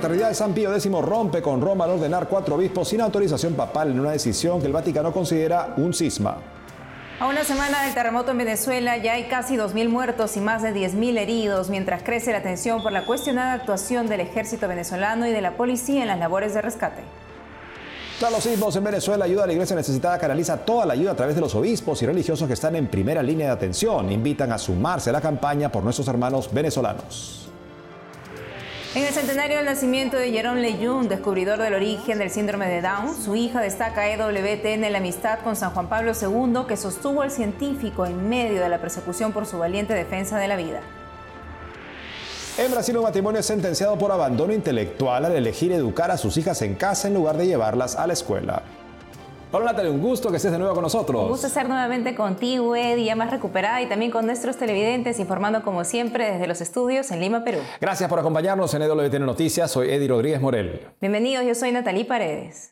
Fraternidad de San Pío X rompe con Roma al ordenar 4 obispos sin autorización papal en una decisión que el Vaticano considera un cisma. A una semana del terremoto en Venezuela ya hay casi 2.000 muertos y más de 10.000 heridos, mientras crece la tensión por la cuestionada actuación del ejército venezolano y de la policía en las labores de rescate. Tras los sismos en Venezuela, ayuda a la iglesia necesitada canaliza toda la ayuda a través de los obispos y religiosos que están en primera línea de atención. Invitan a sumarse a la campaña por nuestros hermanos venezolanos. En el centenario del nacimiento de Jerome Leyún, descubridor del origen del síndrome de Down, su hija destaca EWTN la amistad con San Juan Pablo II que sostuvo al científico en medio de la persecución por su valiente defensa de la vida. En Brasil, un matrimonio es sentenciado por abandono intelectual al elegir educar a sus hijas en casa en lugar de llevarlas a la escuela. Hola Natalia, un gusto que estés de nuevo con nosotros. Un gusto estar nuevamente contigo, Eddie, ya más recuperada y también con nuestros televidentes, informando como siempre desde los estudios en Lima, Perú. Gracias por acompañarnos en EWTN Noticias, soy Eddie Rodríguez Morel. Bienvenidos, yo soy Natalie Paredes.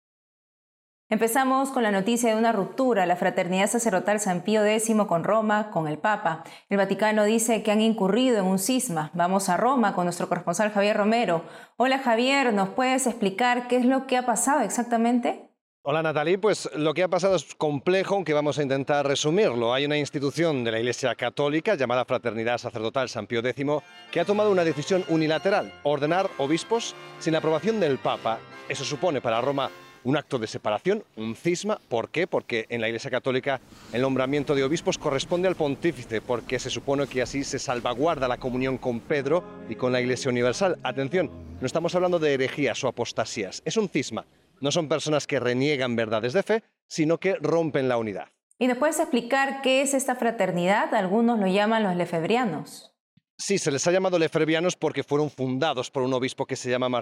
Empezamos con la noticia de una ruptura, la Fraternidad Sacerdotal San Pío X con Roma, con el Papa. El Vaticano dice que han incurrido en un cisma. Vamos a Roma con nuestro corresponsal Javier Romero. Hola Javier, ¿nos puedes explicar qué es lo que ha pasado exactamente? Hola Natalie, pues lo que ha pasado es complejo, aunque vamos a intentar resumirlo. Hay una institución de la Iglesia Católica llamada Fraternidad Sacerdotal San Pío X que ha tomado una decisión unilateral, ordenar obispos sin la aprobación del Papa. Eso supone para Roma un acto de separación, un cisma. ¿Por qué? Porque en la Iglesia Católica el nombramiento de obispos corresponde al pontífice, porque se supone que así se salvaguarda la comunión con Pedro y con la Iglesia Universal. Atención, no estamos hablando de herejías o apostasías, es un cisma. No son personas que reniegan verdades de fe, sino que rompen la unidad. ¿Y nos puedes explicar qué es esta fraternidad? Algunos lo llaman los lefebrianos. Sí, se les ha llamado lefebvrianos porque fueron fundados por un obispo que se llamaba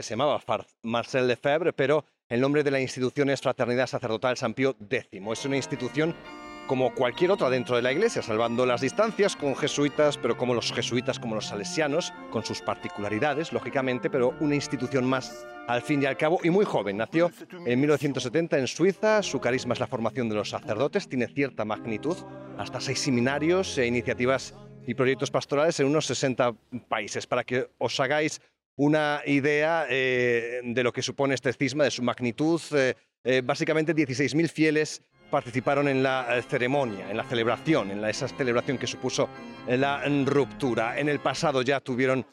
Marcel Lefebvre, pero el nombre de la institución es Fraternidad Sacerdotal San Pío X. Es una institución como cualquier otra dentro de la Iglesia, salvando las distancias con jesuitas, pero como los jesuitas, como los salesianos, con sus particularidades, lógicamente, pero una institución más al fin y al cabo, y muy joven. Nació en 1970 en Suiza, su carisma es la formación de los sacerdotes, tiene cierta magnitud, hasta 6 seminarios e iniciativas y proyectos pastorales en unos 60 países. Para que os hagáis una idea de lo que supone este cisma, de su magnitud, básicamente 16.000 fieles participaron en la ceremonia, en la celebración, esa celebración que supuso la ruptura. En el pasado ya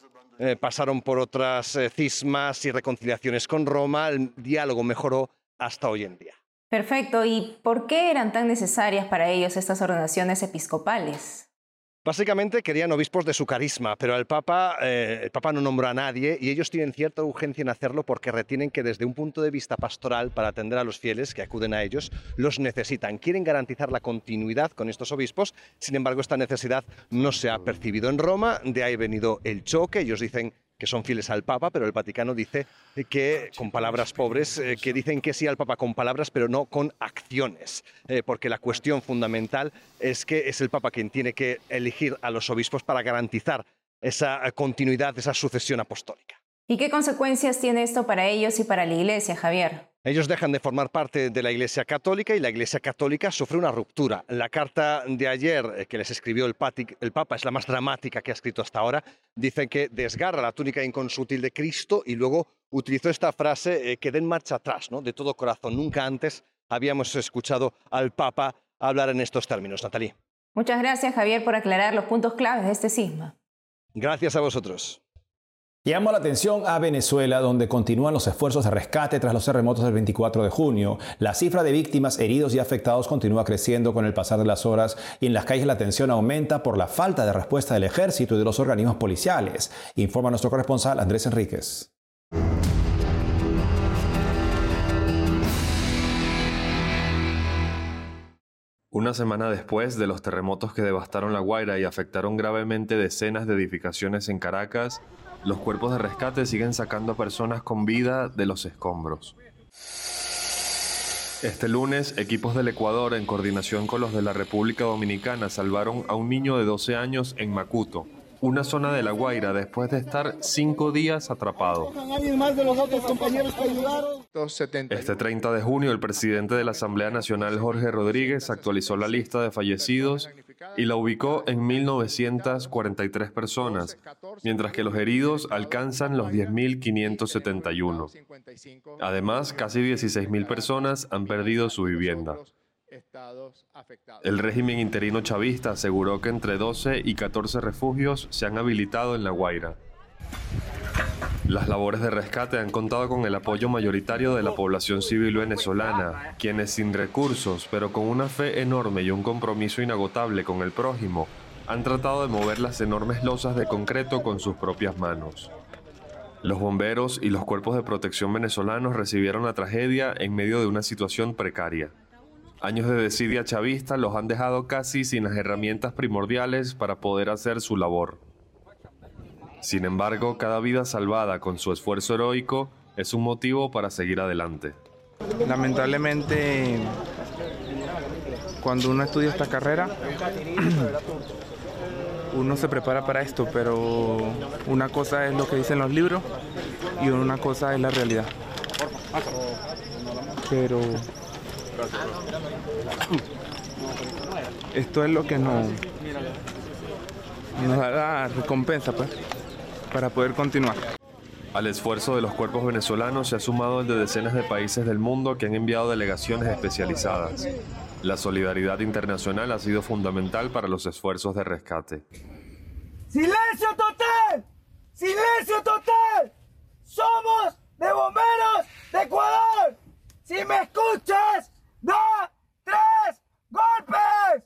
pasaron por otras cismas y reconciliaciones con Roma, el diálogo mejoró hasta hoy en día. Perfecto, ¿y por qué eran tan necesarias para ellos estas ordenaciones episcopales? Básicamente querían obispos de su carisma, pero el Papa no nombró a nadie y ellos tienen cierta urgencia en hacerlo porque retienen que desde un punto de vista pastoral, para atender a los fieles que acuden a ellos, los necesitan. Quieren garantizar la continuidad con estos obispos, sin embargo esta necesidad no se ha percibido en Roma, de ahí ha venido el choque. Ellos dicen que son fieles al Papa, pero el Vaticano dice que, con palabras pobres, que dicen que sí al Papa con palabras, pero no con acciones, porque la cuestión fundamental es que es el Papa quien tiene que elegir a los obispos para garantizar esa continuidad, esa sucesión apostólica. ¿Y qué consecuencias tiene esto para ellos y para la Iglesia, Javier? Ellos dejan de formar parte de la Iglesia Católica y la Iglesia Católica sufre una ruptura. La carta de ayer que les escribió el Papa es la más dramática que ha escrito hasta ahora. Dice que desgarra la túnica inconsútil de Cristo y luego utilizó esta frase que den marcha atrás, ¿no? De todo corazón. Nunca antes habíamos escuchado al Papa hablar en estos términos. Natalie. Muchas gracias, Javier, por aclarar los puntos claves de este cisma. Gracias a vosotros. Llamo la atención a Venezuela, donde continúan los esfuerzos de rescate tras los terremotos del 24 de junio. La cifra de víctimas, heridos y afectados continúa creciendo con el pasar de las horas y en las calles la tensión aumenta por la falta de respuesta del ejército y de los organismos policiales, informa nuestro corresponsal Andrés Enríquez. Una semana después de los terremotos que devastaron La Guaira y afectaron gravemente decenas de edificaciones en Caracas, los cuerpos de rescate siguen sacando a personas con vida de los escombros. Este lunes, equipos del Ecuador, en coordinación con los de la República Dominicana, salvaron a un niño de 12 años en Macuto, una zona de La Guaira, después de estar 5 días atrapado. Este 30 de junio, el presidente de la Asamblea Nacional, Jorge Rodríguez, actualizó la lista de fallecidos y la ubicó en 1.943 personas, mientras que los heridos alcanzan los 10.571. Además, casi 16.000 personas han perdido su vivienda. El régimen interino chavista aseguró que entre 12 y 14 refugios se han habilitado en La Guaira. Las labores de rescate han contado con el apoyo mayoritario de la población civil venezolana, quienes sin recursos, pero con una fe enorme y un compromiso inagotable con el prójimo, han tratado de mover las enormes losas de concreto con sus propias manos. Los bomberos y los cuerpos de protección venezolanos recibieron la tragedia en medio de una situación precaria. Años de desidia chavista los han dejado casi sin las herramientas primordiales para poder hacer su labor. Sin embargo, cada vida salvada con su esfuerzo heroico es un motivo para seguir adelante. Lamentablemente, cuando uno estudia esta carrera, uno se prepara para esto, pero una cosa es lo que dicen los libros y una cosa es la realidad. Pero esto es lo que nos da la recompensa, pues, para poder continuar. Al esfuerzo de los cuerpos venezolanos se ha sumado el de decenas de países del mundo que han enviado delegaciones especializadas. La solidaridad internacional ha sido fundamental para los esfuerzos de rescate. ¡Silencio total! ¡Silencio total! ¡Somos de Bomberos de Ecuador! ¡Si me escuchas, da 3 golpes!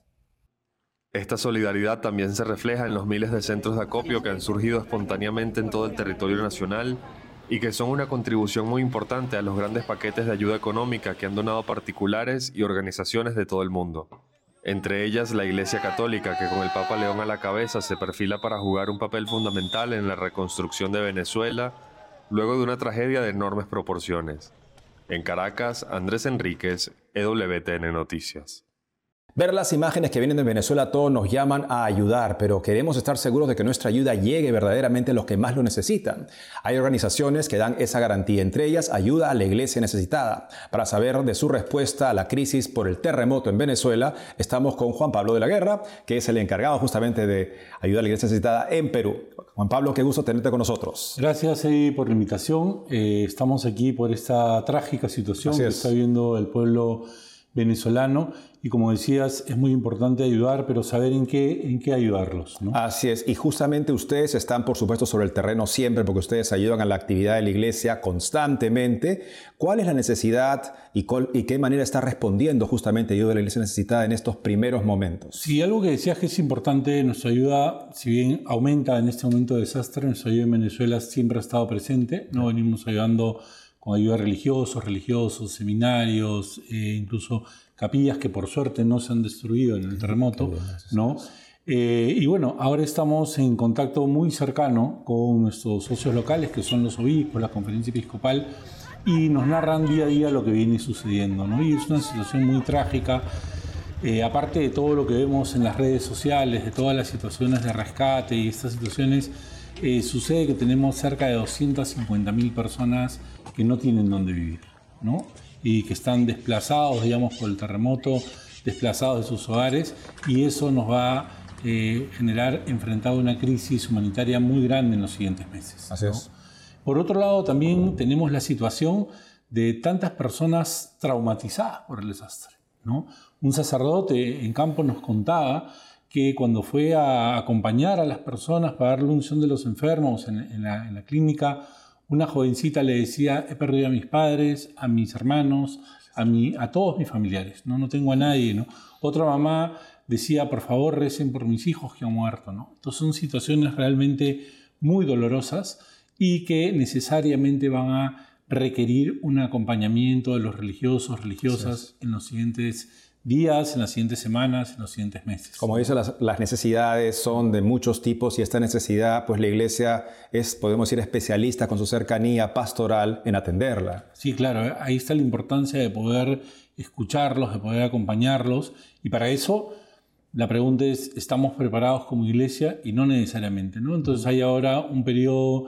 Esta solidaridad también se refleja en los miles de centros de acopio que han surgido espontáneamente en todo el territorio nacional y que son una contribución muy importante a los grandes paquetes de ayuda económica que han donado particulares y organizaciones de todo el mundo. Entre ellas la Iglesia Católica, que con el Papa León a la cabeza se perfila para jugar un papel fundamental en la reconstrucción de Venezuela luego de una tragedia de enormes proporciones. En Caracas, Andrés Enríquez, EWTN Noticias. Ver las imágenes que vienen de Venezuela todos nos llaman a ayudar, pero queremos estar seguros de que nuestra ayuda llegue verdaderamente a los que más lo necesitan. Hay organizaciones que dan esa garantía, entre ellas Ayuda a la Iglesia Necesitada. Para saber de su respuesta a la crisis por el terremoto en Venezuela, estamos con Juan Pablo de la Guerra, que es el encargado justamente de Ayuda a la Iglesia Necesitada en Perú. Juan Pablo, qué gusto tenerte con nosotros. Gracias por la invitación. Estamos aquí por esta trágica situación que está viviendo el pueblo venezolano y, como decías, es muy importante ayudar, pero saber en qué ayudarlos, ¿no? Así es, y justamente ustedes están, por supuesto, sobre el terreno siempre, porque ustedes ayudan a la actividad de la iglesia constantemente. ¿Cuál es la necesidad y qué manera está respondiendo justamente Ayuda a la Iglesia Necesitada en estos primeros momentos? Sí, algo que decías que es importante, nuestra ayuda, si bien aumenta en este momento de desastre, nuestra ayuda en Venezuela siempre ha estado presente, ¿no? Venimos ayudando con ayuda a religiosos, seminarios, incluso capillas que por suerte no se han destruido en el terremoto, ¿no? Y bueno, ahora estamos en contacto muy cercano con nuestros socios locales, que son los obispos, la conferencia episcopal, y nos narran día a día lo que viene sucediendo, ¿no? Y es una situación muy trágica. Aparte de todo lo que vemos en las redes sociales, de todas las situaciones de rescate y estas situaciones, sucede que tenemos cerca de 250.000 personas que no tienen dónde vivir, ¿no? Y que están desplazados, digamos, por el terremoto, desplazados de sus hogares, y eso nos va a generar enfrentar una crisis humanitaria muy grande en los siguientes meses, ¿no? Así es. Por otro lado, también tenemos la situación de tantas personas traumatizadas por el desastre, ¿no? Un sacerdote en campo nos contaba que cuando fue a acompañar a las personas para darle unción de los enfermos en la clínica, una jovencita le decía: he perdido a mis padres, a mis hermanos, a todos mis familiares, no tengo a nadie, ¿no? Otra mamá decía: por favor, recen por mis hijos que han muerto, ¿no? Entonces son situaciones realmente muy dolorosas y que necesariamente van a requerir un acompañamiento de los religiosos, religiosas en los siguientes días, en las siguientes semanas, en los siguientes meses. Como dice, las necesidades son de muchos tipos y esta necesidad, pues la iglesia es, podemos decir, especialista con su cercanía pastoral en atenderla. Sí, claro, ahí está la importancia de poder escucharlos, de poder acompañarlos, y para eso la pregunta es: ¿estamos preparados como iglesia? Y no necesariamente, ¿no? Entonces hay ahora un periodo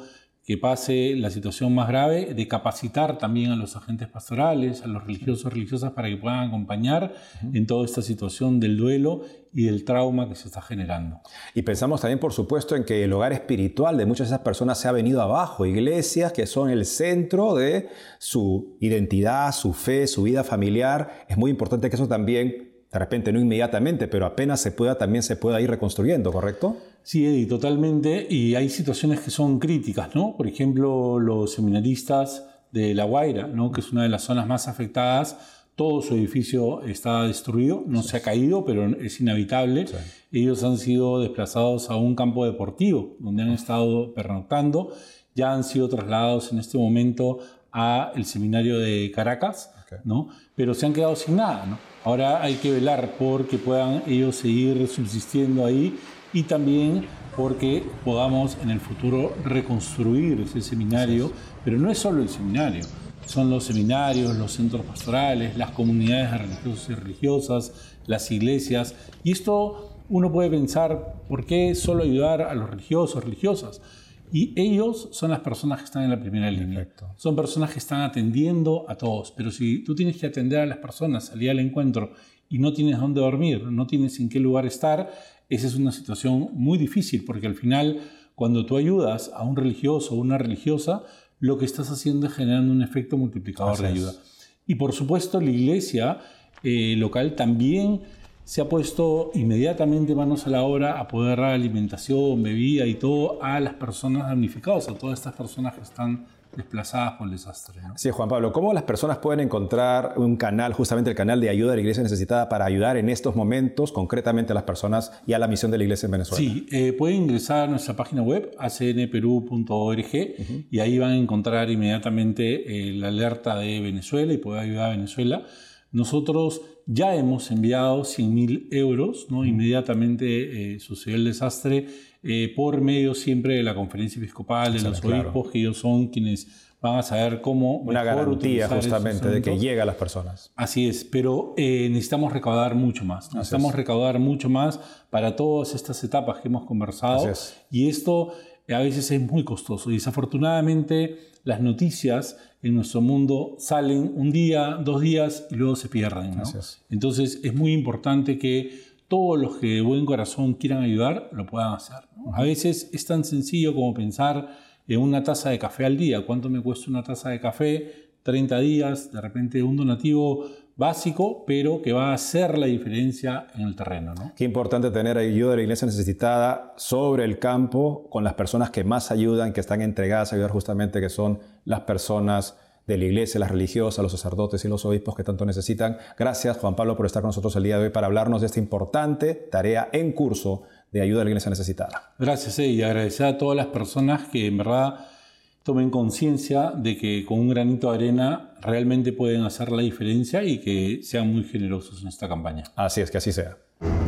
que pase la situación más grave, de capacitar también a los agentes pastorales, a los religiosos, religiosas, para que puedan acompañar en toda esta situación del duelo y del trauma que se está generando. Y pensamos también, por supuesto, en que el hogar espiritual de muchas de esas personas se ha venido abajo. Iglesias que son el centro de su identidad, su fe, su vida familiar. Es muy importante que eso también, de repente no inmediatamente, pero apenas se pueda, también se pueda ir reconstruyendo, ¿correcto? Sí, Eddie, totalmente. Y hay situaciones que son críticas, ¿no? Por ejemplo, los seminaristas de La Guaira, ¿no? Que es una de las zonas más afectadas. Todo su edificio está destruido, no se ha caído, pero es inhabitable. Sí. Ellos han sido desplazados a un campo deportivo, donde han estado pernoctando. Ya han sido trasladados en este momento al seminario de Caracas, ¿no? Pero se han quedado sin nada, ¿no? Ahora hay que velar porque puedan ellos seguir subsistiendo ahí y también porque podamos en el futuro reconstruir ese seminario, pero no es solo el seminario, son los seminarios, los centros pastorales, las comunidades de religiosos y religiosas, las iglesias, y esto uno puede pensar, ¿por qué solo ayudar a los religiosos, religiosas? Y ellos son las personas que están en la primera línea. Perfecto. Son personas que están atendiendo a todos, pero si tú tienes que atender a las personas, salir al encuentro y no tienes dónde dormir, no tienes en qué lugar estar, esa es una situación muy difícil, porque al final, cuando tú ayudas a un religioso o una religiosa, lo que estás haciendo es generando un efecto multiplicador de ayuda. Y por supuesto, la iglesia local también se ha puesto inmediatamente manos a la obra a poder dar alimentación, bebida y todo a las personas damnificadas, a todas estas personas que están desplazadas por el desastre, ¿no? Sí, Juan Pablo, ¿cómo las personas pueden encontrar un canal, justamente el canal de ayuda de la Iglesia Necesitada, para ayudar en estos momentos concretamente a las personas y a la misión de la Iglesia en Venezuela? Sí, pueden ingresar a nuestra página web, acnperu.org, y ahí van a encontrar inmediatamente la alerta de Venezuela y poder ayudar a Venezuela. Nosotros ya hemos enviado 100.000 euros, ¿no? Inmediatamente sucedió el desastre, por medio siempre de la Conferencia Episcopal, de los obispos, que ellos son quienes van a saber cómo una garantía justamente de que llega a las personas. Así es, pero necesitamos recaudar mucho más. Necesitamos recaudar mucho más para todas estas etapas que hemos conversado. Y esto a veces es muy costoso. Y desafortunadamente las noticias en nuestro mundo salen un día, 2 días y luego se pierden, ¿no? Entonces es muy importante que todos los que de buen corazón quieran ayudar lo puedan hacer, ¿no? A veces es tan sencillo como pensar en una taza de café al día. ¿Cuánto me cuesta una taza de café? 30 días, de repente un donativo básico, pero que va a hacer la diferencia en el terreno, ¿no? Qué importante tener ayuda de la Iglesia Necesitada sobre el campo, con las personas que más ayudan, que están entregadas a ayudar justamente, que son las personas de la Iglesia, las religiosas, los sacerdotes y los obispos que tanto necesitan. Gracias, Juan Pablo, por estar con nosotros el día de hoy para hablarnos de esta importante tarea en curso de ayuda a la Iglesia Necesitada. Gracias, y agradecer a todas las personas que en verdad tomen conciencia de que con un granito de arena realmente pueden hacer la diferencia y que sean muy generosos en esta campaña. Así es, que así sea.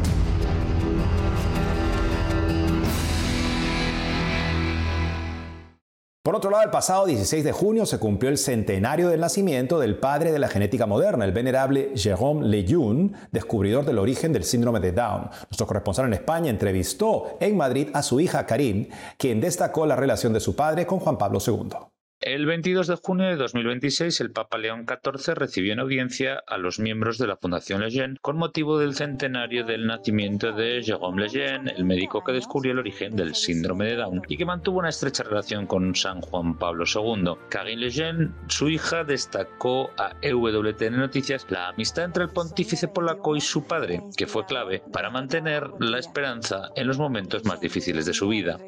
Por otro lado, el pasado 16 de junio se cumplió el centenario del nacimiento del padre de la genética moderna, el venerable Jérôme Lejeune, descubridor del origen del síndrome de Down. Nuestro corresponsal en España entrevistó en Madrid a su hija Karine, quien destacó la relación de su padre con Juan Pablo II. El 22 de junio de 2026, el Papa León XIV recibió en audiencia a los miembros de la Fundación Lejeune con motivo del centenario del nacimiento de Jérôme Lejeune, el médico que descubrió el origen del síndrome de Down y que mantuvo una estrecha relación con San Juan Pablo II. Karine Lejeune, su hija, destacó a EWTN Noticias la amistad entre el pontífice polaco y su padre, que fue clave para mantener la esperanza en los momentos más difíciles de su vida.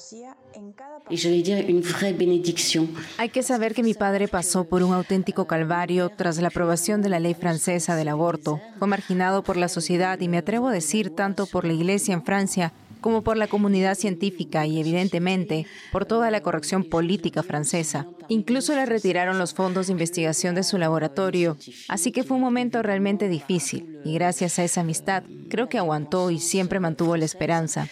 Hay que saber que mi padre pasó por un auténtico calvario tras la aprobación de la ley francesa del aborto. Fue marginado por la sociedad y me atrevo a decir tanto por la Iglesia en Francia como por la comunidad científica y, evidentemente, por toda la corrección política francesa. Incluso le retiraron los fondos de investigación de su laboratorio, así que fue un momento realmente difícil. Y gracias a esa amistad, creo que aguantó y siempre mantuvo la esperanza.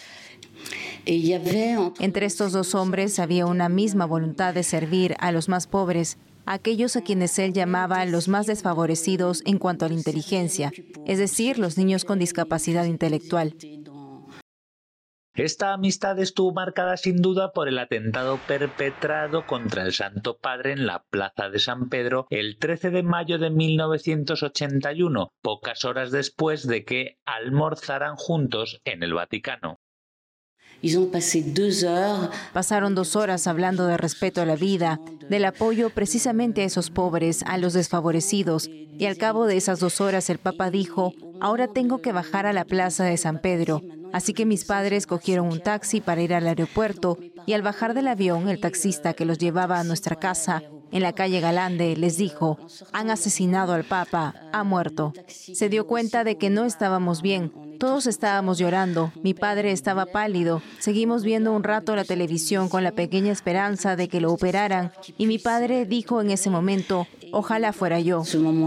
Entre estos dos hombres había una misma voluntad de servir a los más pobres, a aquellos a quienes él llamaba los más desfavorecidos en cuanto a la inteligencia, es decir, los niños con discapacidad intelectual. Esta amistad estuvo marcada sin duda por el atentado perpetrado contra el Santo Padre en la Plaza de San Pedro el 13 de mayo de 1981, pocas horas después de que almorzaran juntos en el Vaticano. Pasaron 2 horas hablando de respeto a la vida, del apoyo precisamente a esos pobres, a los desfavorecidos, y al cabo de esas 2 horas el Papa dijo: ahora tengo que bajar a la Plaza de San Pedro. Así que mis padres cogieron un taxi para ir al aeropuerto y al bajar del avión, el taxista que los llevaba a nuestra casa en la calle Galande les dijo: han asesinado al Papa, ha muerto. Se dio cuenta de que no estábamos bien. Todos estábamos llorando. Mi padre estaba pálido. Seguimos viendo un rato la televisión con la pequeña esperanza de que lo operaran. Y mi padre dijo en ese momento: ojalá fuera yo.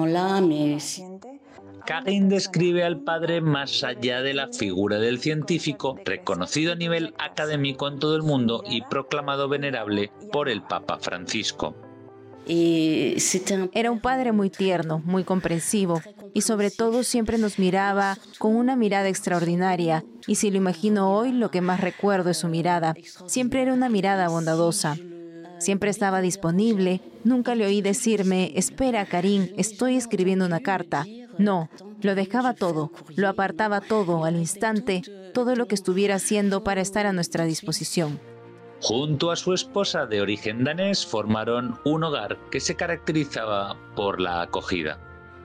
Kagan describe al padre más allá de la figura del científico, reconocido a nivel académico en todo el mundo y proclamado venerable por el Papa Francisco. Era un padre muy tierno, muy comprensivo y sobre todo siempre nos miraba con una mirada extraordinaria. Y si lo imagino hoy, lo que más recuerdo es su mirada. Siempre era una mirada bondadosa. Siempre estaba disponible. Nunca le oí decirme: espera, Karim, estoy escribiendo una carta. No, lo dejaba todo, lo apartaba todo al instante, todo lo que estuviera haciendo para estar a nuestra disposición. Junto a su esposa de origen danés formaron un hogar que se caracterizaba por la acogida.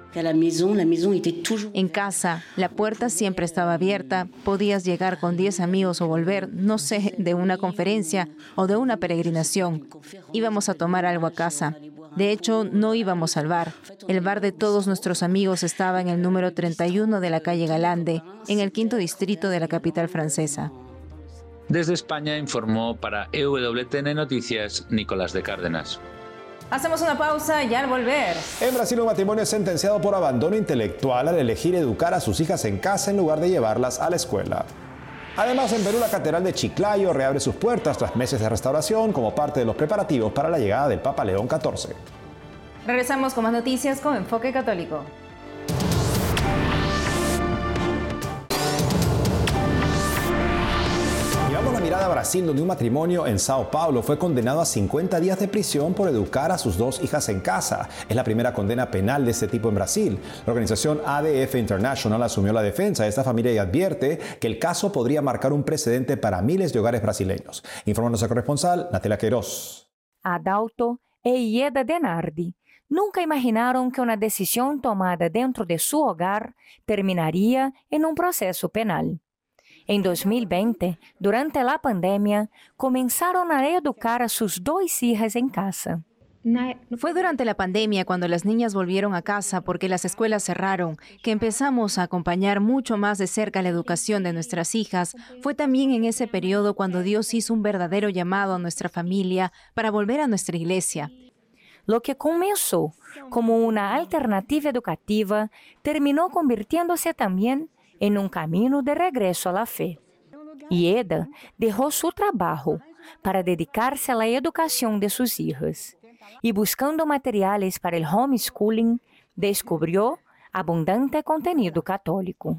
En casa, la puerta siempre estaba abierta, podías llegar con 10 amigos o volver, no sé, de una conferencia o de una peregrinación. Íbamos a tomar algo a casa. De hecho, no íbamos al bar. El bar de todos nuestros amigos estaba en el número 31 de la calle Galande, en el 5º distrito de la capital francesa. Desde España informó para EWTN Noticias Nicolás de Cárdenas. Hacemos una pausa y al volver. En Brasil, un matrimonio es sentenciado por abandono intelectual al elegir educar a sus hijas en casa en lugar de llevarlas a la escuela. Además, en Perú, la Catedral de Chiclayo reabre sus puertas tras meses de restauración como parte de los preparativos para la llegada del Papa León XIV. Regresamos con más noticias con Enfoque Católico. Llevamos la mirada a Brasil, donde un matrimonio en Sao Paulo fue condenado a 50 días de prisión por educar a sus 2 hijas en casa. Es la primera condena penal de este tipo en Brasil. La organización ADF International asumió la defensa de esta familia y advierte que el caso podría marcar un precedente para miles de hogares brasileños. Informa nuestra corresponsal, Natalia Queiroz. Adalto e Ieda Denardi nunca imaginaron que una decisión tomada dentro de su hogar terminaría en un proceso penal. En 2020, durante la pandemia, comenzaron a educar a sus 2 hijas en casa. Fue durante la pandemia cuando las niñas volvieron a casa porque las escuelas cerraron, que empezamos a acompañar mucho más de cerca la educación de nuestras hijas. Fue también en ese periodo cuando Dios hizo un verdadero llamado a nuestra familia para volver a nuestra iglesia. Lo que comenzó como una alternativa educativa terminó convirtiéndose también en un camino de regreso a la fe. Ieda dejó su trabajo para dedicarse a la educación de sus hijas y buscando materiales para el homeschooling, descubrió abundante contenido católico.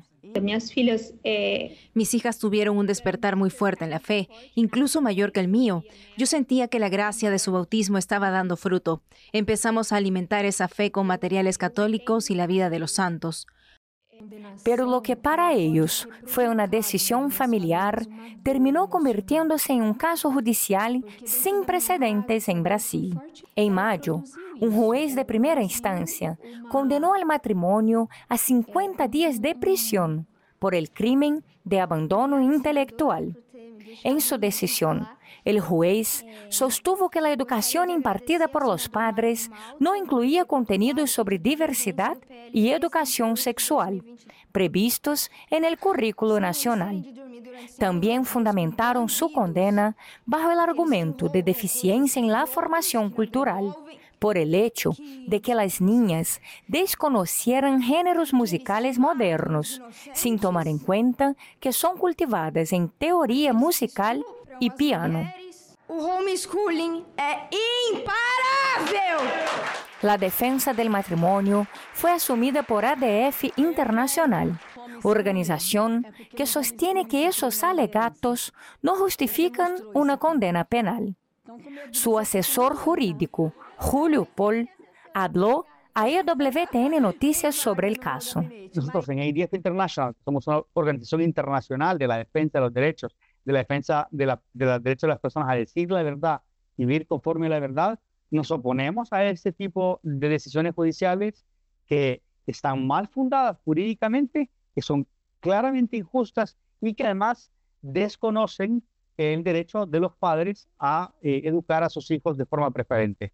Mis hijas tuvieron un despertar muy fuerte en la fe, incluso mayor que el mío. Yo sentía que la gracia de su bautismo estaba dando fruto. Empezamos a alimentar esa fe con materiales católicos y la vida de los santos. Pero lo que para ellos fue una decisión familiar terminó convirtiéndose en un caso judicial sin precedentes en Brasil. En mayo, un juez de primera instancia condenó al matrimonio a 50 días de prisión por el crimen de abandono intelectual. En su decisión, el juez sostuvo que la educación impartida por los padres no incluía contenidos sobre diversidad y educación sexual, previstos en el currículo nacional. También fundamentaron su condena bajo el argumento de deficiencia en la formación cultural, por el hecho de que las niñas desconocieran géneros musicales modernos, sin tomar en cuenta que son cultivadas en teoría musical y piano. O homeschooling é imparável! La defensa del matrimonio fue asumida por ADF Internacional, organización que sostiene que esos alegatos no justifican una condena penal. Su asesor jurídico, Julio Paul, habló a EWTN Noticias sobre el caso. Nosotros en ADF International somos una organización internacional de la defensa de los derechos, de la defensa de los derechos de las personas a decir la verdad y vivir conforme a la verdad. Nos oponemos a este tipo de decisiones judiciales que están mal fundadas jurídicamente, que son claramente injustas y que además desconocen el derecho de los padres a educar a sus hijos de forma preferente.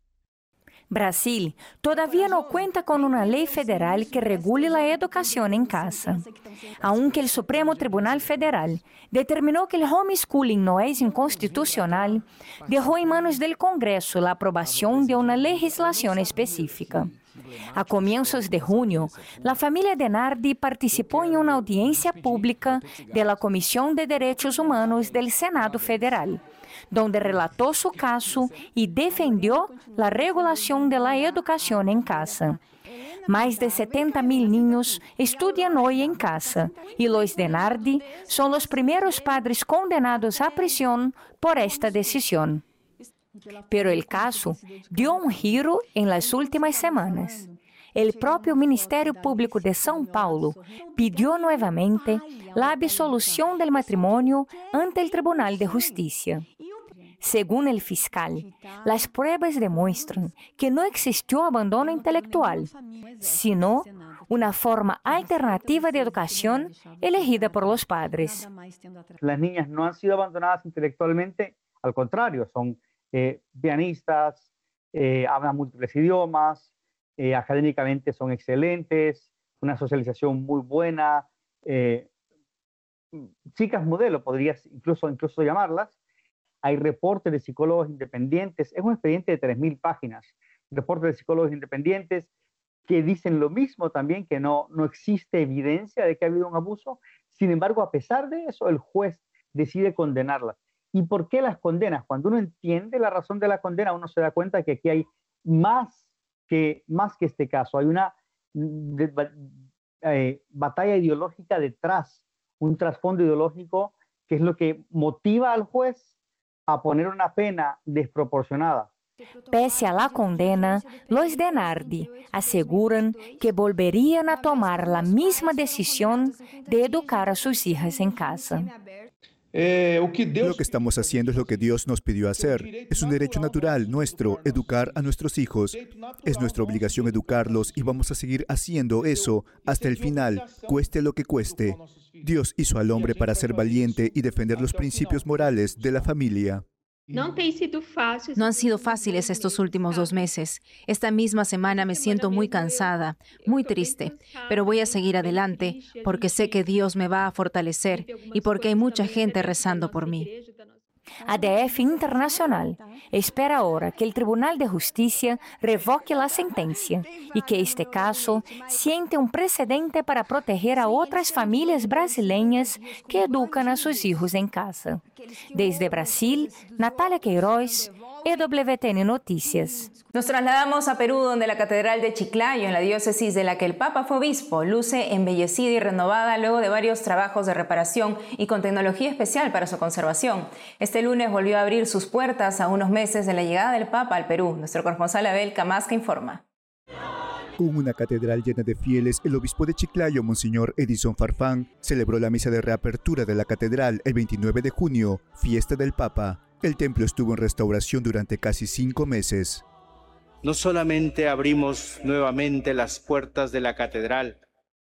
Brasil todavía no cuenta con una ley federal que regule la educación en casa. Aunque el Supremo Tribunal Federal determinó que el homeschooling no es inconstitucional, dejó en manos del Congreso la aprobación de una legislación específica. A comienzos de junio, la familia DeNardi participó en una audiencia pública de la Comisión de Derechos Humanos del Senado Federal, donde relató su caso y defendió la regulación de la educación en casa. Más de 70,000 niños estudian hoy en casa y los DeNardi son los primeros padres condenados a prisión por esta decisión. Pero el caso dio un giro en las últimas semanas. El propio Ministerio Público de São Paulo pidió nuevamente la absolución del matrimonio ante el Tribunal de Justicia. Según el fiscal, las pruebas demuestran que no existió abandono intelectual, sino una forma alternativa de educación elegida por los padres. Las niñas no han sido abandonadas intelectualmente, al contrario, son pianistas, hablan múltiples idiomas, académicamente son excelentes, una socialización muy buena, chicas modelo, podrías incluso llamarlas. Hay reportes de psicólogos independientes, es un expediente de 3,000 páginas, reportes de psicólogos independientes que dicen lo mismo también, que no existe evidencia de que ha habido un abuso. Sin embargo, a pesar de eso, el juez decide condenarlas. ¿Y por qué las condenas? Cuando uno entiende la razón de la condena, uno se da cuenta que aquí hay más que este caso. Hay una batalla ideológica detrás, un trasfondo ideológico que es lo que motiva al juez a poner una pena desproporcionada. Pese a la condena, los DeNardi aseguran que volverían a tomar la misma decisión de educar a sus hijas en casa. Lo que estamos haciendo es lo que Dios nos pidió hacer. Es un derecho natural nuestro educar a nuestros hijos. Es nuestra obligación educarlos y vamos a seguir haciendo eso hasta el final, cueste lo que cueste. Dios hizo al hombre para ser valiente y defender los principios morales de la familia. No han sido fáciles estos últimos 2 meses. Esta misma semana me siento muy cansada, muy triste, pero voy a seguir adelante porque sé que Dios me va a fortalecer y porque hay mucha gente rezando por mí. ADF Internacional espera ahora que el Tribunal de Justicia revoque la sentencia y que este caso siente un precedente para proteger a otras familias brasileñas que educan a sus hijos en casa. Desde Brasil, Natalia Queiroz, EWTN Noticias. Nos trasladamos a Perú, donde la Catedral de Chiclayo, en la diócesis de la que el Papa fue obispo, luce embellecida y renovada luego de varios trabajos de reparación y con tecnología especial para su conservación. Este lunes volvió a abrir sus puertas a unos meses de la llegada del Papa al Perú. Nuestro corresponsal Abel Camasca informa. Con una catedral llena de fieles, el obispo de Chiclayo, Monseñor Edison Farfán, celebró la misa de reapertura de la catedral el 29 de junio, fiesta del Papa. El templo estuvo en restauración durante casi 5 meses. No solamente abrimos nuevamente las puertas de la catedral,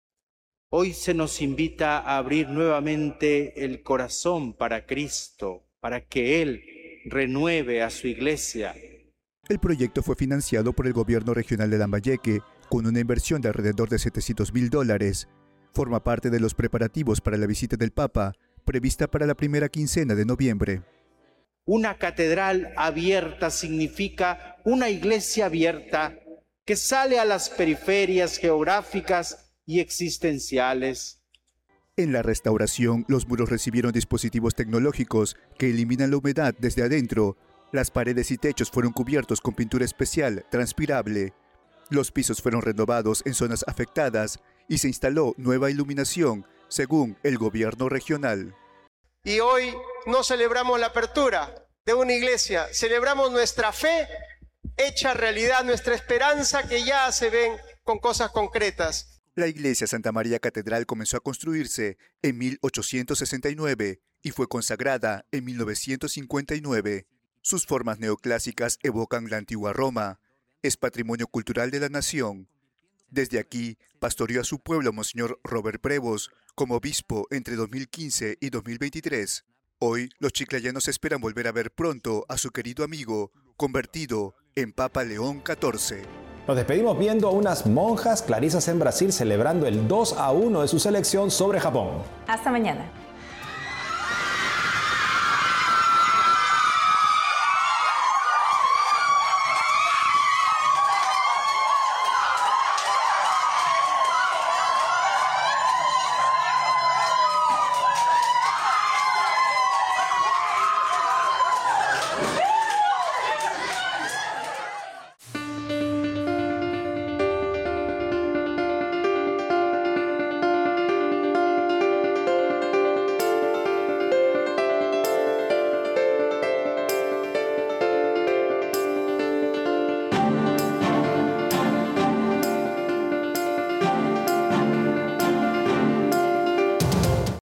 hoy se nos invita a abrir nuevamente el corazón para Cristo, para que Él renueve a su iglesia. El proyecto fue financiado por el gobierno regional de Lambayeque, con una inversión de alrededor de $700,000. Forma parte de los preparativos para la visita del Papa, prevista para la primera quincena de noviembre. Una catedral abierta significa una iglesia abierta que sale a las periferias geográficas y existenciales. En la restauración, los muros recibieron dispositivos tecnológicos que eliminan la humedad desde adentro. Las paredes y techos fueron cubiertos con pintura especial, transpirable. Los pisos fueron renovados en zonas afectadas y se instaló nueva iluminación, según el gobierno regional. Y hoy no celebramos la apertura de una iglesia, celebramos nuestra fe hecha realidad, nuestra esperanza que ya se ven con cosas concretas. La iglesia Santa María Catedral comenzó a construirse en 1869 y fue consagrada en 1959. Sus formas neoclásicas evocan la antigua Roma. Es patrimonio cultural de la nación. Desde aquí, pastoreó a su pueblo Monseñor Robert Prevost como obispo entre 2015 y 2023. Hoy, los chiclayanos esperan volver a ver pronto a su querido amigo, convertido en Papa León XIV. Nos despedimos viendo a unas monjas clarisas en Brasil celebrando el 2-1 de su selección sobre Japón. Hasta mañana.